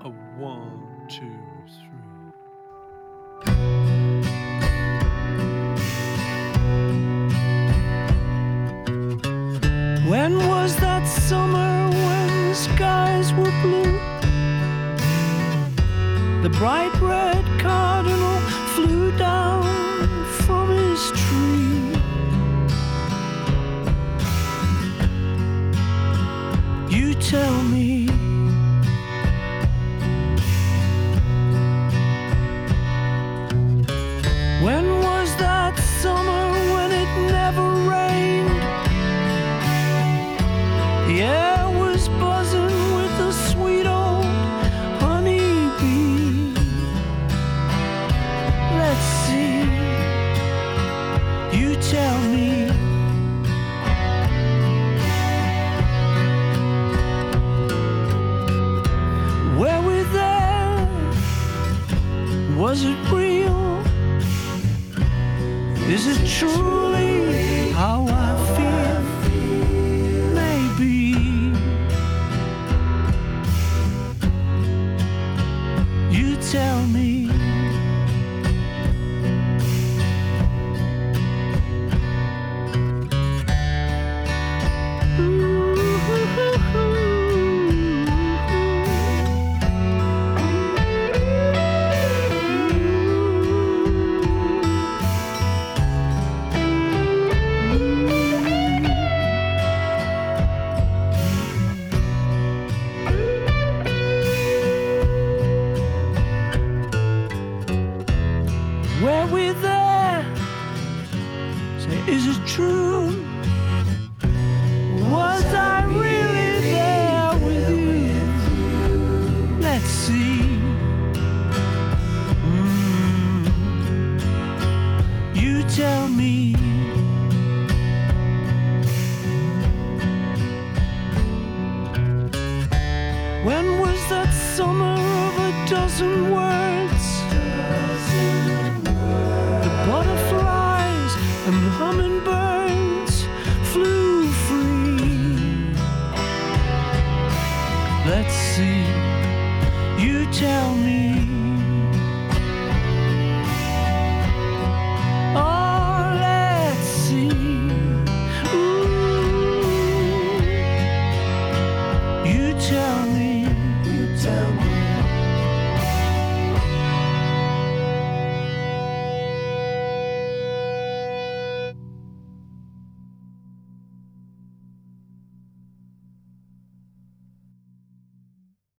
A one, two, three. When was that summer when the skies were blue? The bright red cardinal flew down from his tree. You tell me, when was that summer when it never rained? The air was buzzing with the sweet old honeybee. Let's see, you tell me. Were we there? Was it real? Is it truly how I feel? Maybe. You tell me. Were we there? Say, is it true? Was I really there with you? Let's see. You tell me. When was that summer of a dozen words? The butterflies and the hummingbirds flew free. Let's see, you tell me.